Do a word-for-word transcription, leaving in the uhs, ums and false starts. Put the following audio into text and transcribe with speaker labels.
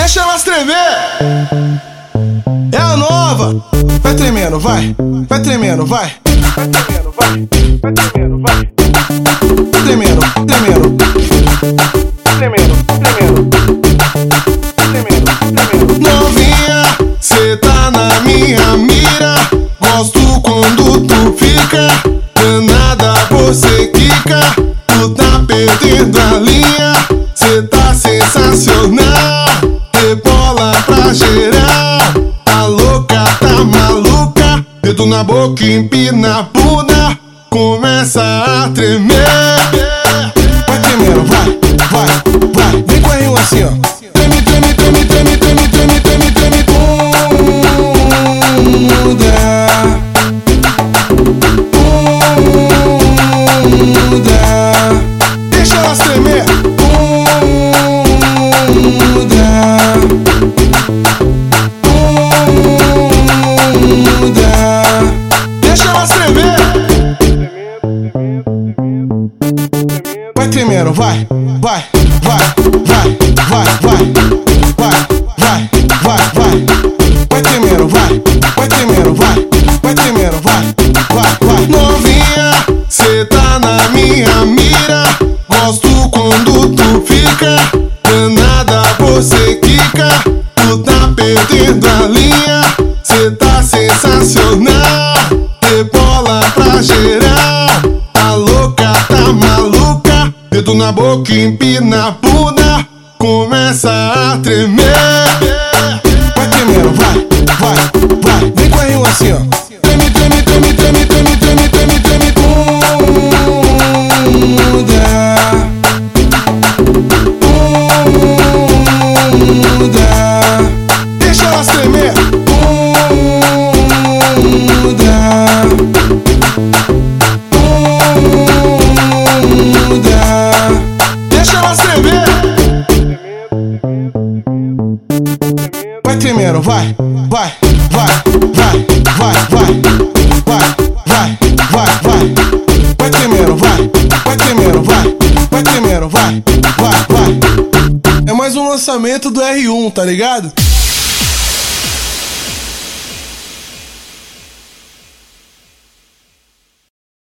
Speaker 1: Deixa elas tremer. É a nova. Vai tremendo, vai. Vai tremendo, vai. Vai tremendo, vai. Vai tremendo, vai. Vai tremendo, tremendo. Vai tremendo, tremendo. Vai tremendo, tremendo. Novinha, cê tá na minha mira. Gosto quando tu fica. Danada, você quica. Tu tá perdendo a linha. Cê tá sensacional. Rebola pra geral. Tá louca, tá maluca. Dedo na boca, empina a bunda. Começa a tremer. Vai tremendo, vai, vai, vai. Vem com a rio assim, ó. Treme, treme, treme, treme, treme, treme, treme, treme. Bunda. Bunda. Deixa elas tremer. Bunda. Bunda. Deixa elas tremer. Vai tremendo, vai, vai, vai, vai, vai, vai, vai, vai, vai, vai, vai tremendo, vai, vai tremendo, vai, vai tremendo, vai, vai, vai. Novinha, cê tá na minha mira. Gosto quando tu fica. Danada, você quica. Tu tá perdendo a linha. Cê tá sensacional. Rebola pra geral. Tá louca, tá maluca. Dedo na boca, empina a bunda. Começa a tremer. Vai tremendo, vai, vai, vai. Vem com a rio assim, ó. Treme, treme, treme, treme, treme, treme, treme, treme. Bunda. Bunda. Deixa elas tremer. Bunda. Bunda. Deixa elas tremer. Vai tremendo, vai, vai, vai, vai, vai, vai, vai, vai, vai, vai. Vai tremendo, vai, vai tremendo, vai, vai tremendo, vai, vai, vai. É mais um lançamento do R um, tá ligado?